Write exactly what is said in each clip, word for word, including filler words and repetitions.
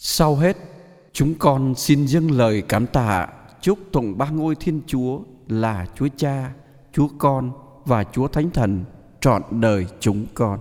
Sau hết, chúng con xin dâng lời cảm tạ chúc tụng ba ngôi Thiên Chúa là Chúa Cha, Chúa Con và Chúa Thánh Thần trọn đời chúng con.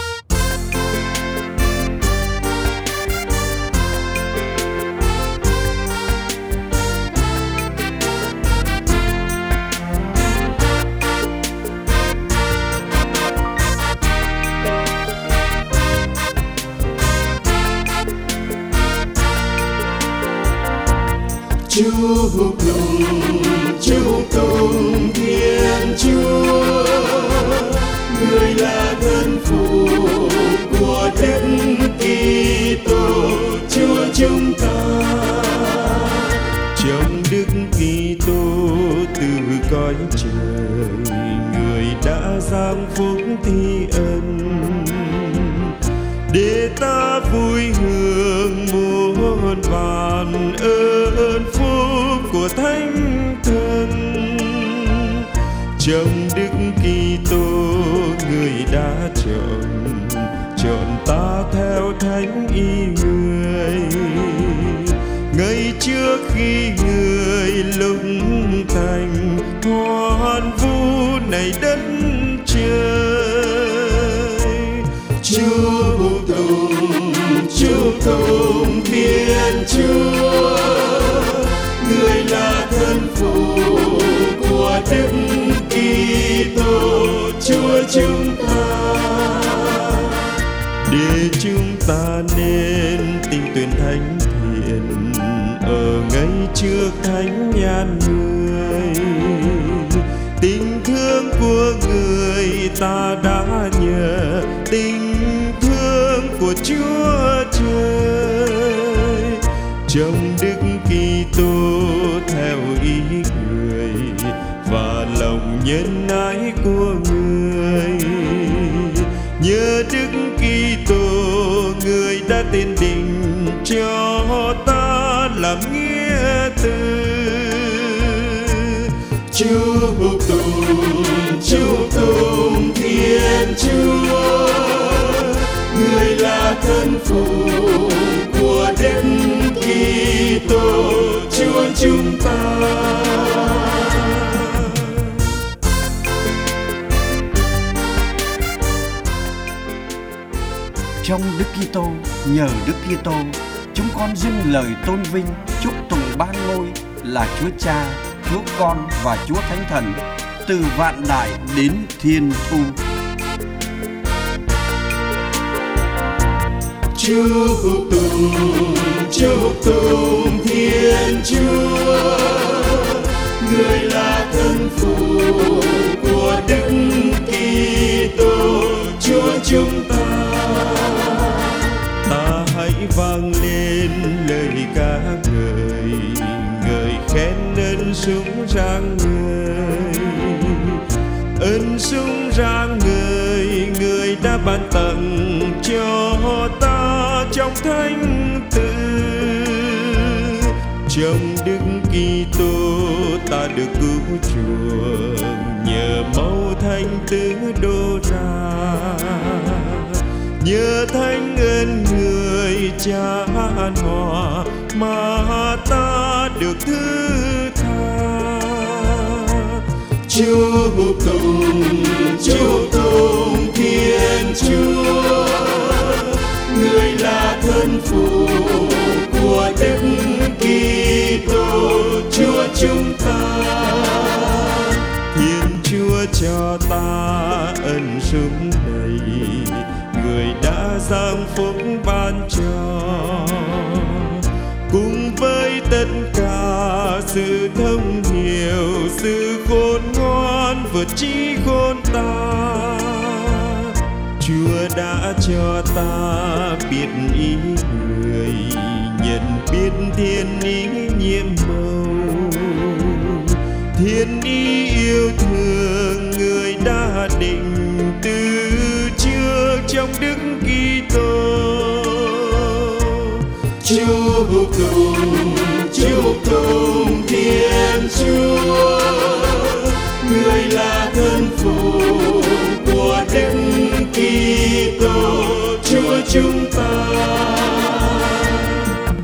Chúc tụng, chúc tụng Thiên Chúa, người là thân phụ của Đức Kitô Chúa chúng ta. Trong Đức Kitô từ cõi trời, người đã giáng phúc thi ân, để ta vui hưởng muôn vàn ơn phúc của Thánh Thần. Trong Đức Kitô người đã chọn chọn ta theo thánh ý người, ngay trước khi người lung thành hoan vu này đất trời. Chúc tụng, chúc tụng Thiên Chúa, người là thân phụ của Đức Kitô Chúa chúng ta. Để chúng ta nên tình tuyển thánh thiện ở ngay trước thánh nhan người. Tình thương của người ta đã nhờ tình thương của Chúa Trời. Trong Đức Kitô theo ý người và lòng nhân ái của người, nhờ Đức Kitô người đã tiền định cho ta làm nghĩa tử. Chúc tụng, chúc tụng Thiên Chúa, người là thân phụ của Đức Kitô Chúa chúng ta. Trong Đức Kitô, nhờ Đức Kitô, chúng con dâng lời tôn vinh chúc tụng ba ngôi là Chúa Cha, Chúa Con và Chúa Thánh Thần từ vạn đại đến thiên thu. Chúc tụng, chúc tụng Thiên Chúa, người là thân phụ của Đức Kitô Chúa chúng ta. Ta hãy vang lên lời ca ngợi, ngợi khen ơn sung rang người, ơn sung rang người, người đã ban tặng cho ta trong thánh tử. Trong Đức Kitô ta được cứu chuộc nhờ máu thánh tử đổ ra, nhờ thánh ơn người Cha Hòa mà ta được thứ tha. Chúc tụng, chúc tụng Thiên Chúa, người là thân phụ của Đức Kitô Chúa chúng ta. Thiên Chúa cho ta ân sủng đầy, người đã giáng phúc ban cho, cùng với tất cả sự thông hiểu, sự khôn ngoan vượt trí khôn ta. Chúa đã cho ta biết ý người, nhận biết thiên ý nhiệm màu, thiên ý yêu thương người đã định từ trước trong Đức Kitô. Chúc tụng, chúc tụng Thiên Chúa, người là thân phụ của Đức Kitô Chúa chúng ta.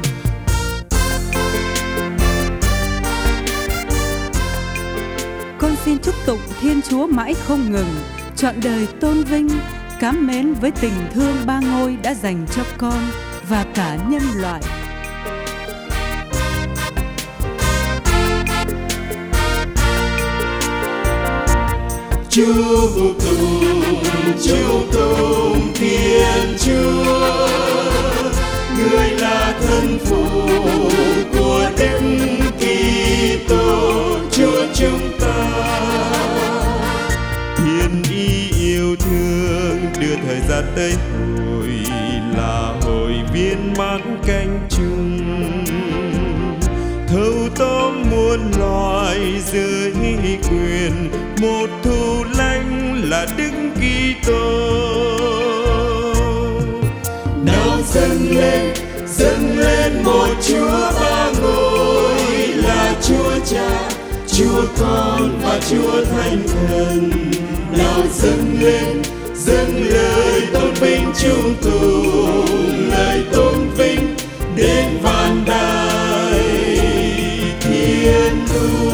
tụng Thiên Chúa mãi không ngừng, trọn đời tôn vinh, cám mến với tình thương ba ngôi đã dành cho con và cả nhân loại. Chúa phục tùng, Chúa tùng Thiên Chúa, Người là thân phụ của Đức Kitô Chúa chúng ta. Thiên ý yêu thương đưa thời gian tới hồi là hồi viên mãn cánh chung, thâu tóm muôn loài dưới quyền một thủ lãnh là Đức Kitô. Nào dâng lên, dâng lên một Chúa ba ngôi là Chúa Cha, Chúa Con và Chúa Thánh Thần. Nào dâng lên, dâng lời tôn vinh chung tùng, lời tôn vinh đến vạn đại thiên thu.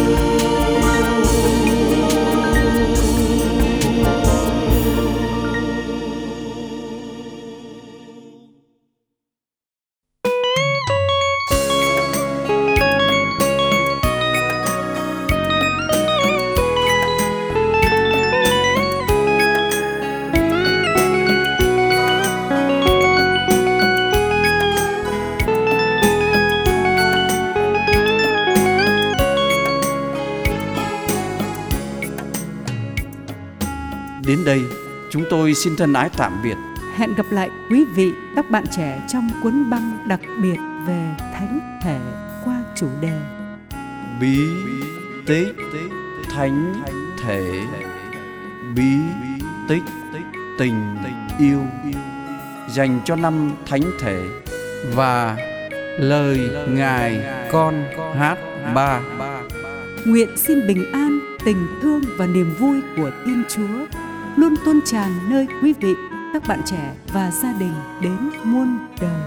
Đến đây, chúng tôi xin thân ái tạm biệt. Hẹn gặp lại quý vị, các bạn trẻ trong cuốn băng đặc biệt về thánh thể qua chủ đề Bí tích thánh thể. Bí tích tình yêu dành cho năm thánh thể và lời Ngài Con hát ba. Nguyện xin bình an, tình thương và niềm vui của Thiên Chúa luôn tuôn tràn nơi quý vị, các bạn trẻ và gia đình đến muôn đời.